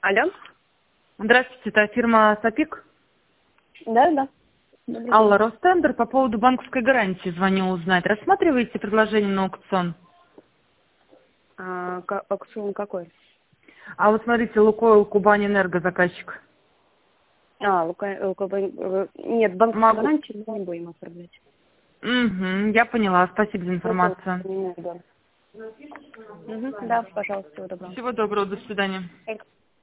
Алло. Здравствуйте, это фирма «Сапик». Да. Алла, Ростендер, по поводу банковской гарантии звоню узнать. Рассматриваете предложение на аукцион? Аукцион какой? А вот смотрите, Лукойл, Кубань-Энерго заказчик. Нет, банковскую гарантию мы не будем оформлять. Я поняла. Спасибо за информацию. Да, пожалуйста, всего доброго. Всего доброго, до свидания.